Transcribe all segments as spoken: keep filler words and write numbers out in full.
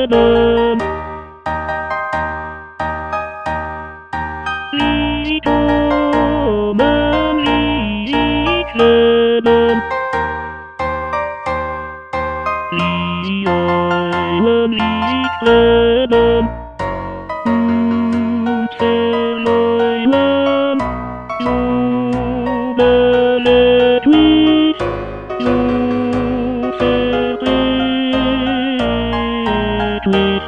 lên. Lý cho men lý lên. Lý ơi lên lý lên. Sẽ lời lên. You belle twist. You sẽ twist.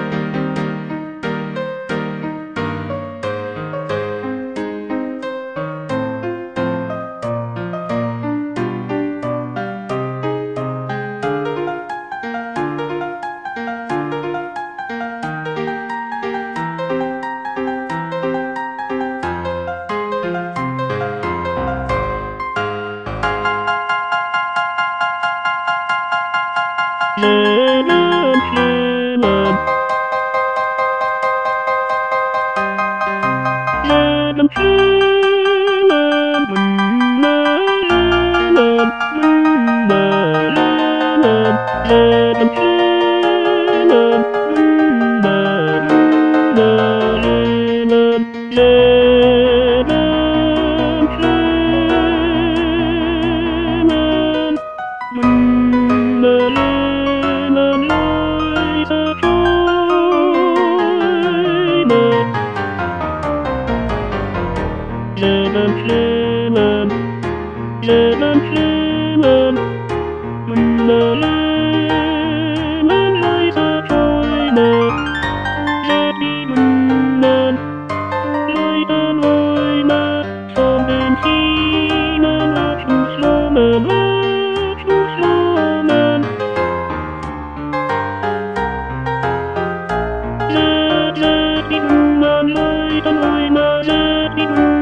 Lên lên lên. Lên lên lên mình lên lên mình lên lên lên lên lên mình lên lên lên lên lên mình lên lên lối ra trôi lên. Lên lên lên lên lên mình lên lên lối ra trôi lên. Lên đi mình lên lối ra lối mà xong bên khi mà love too slow man, love too slow man. Let let đi mình lên lối ra lối mà let đi mình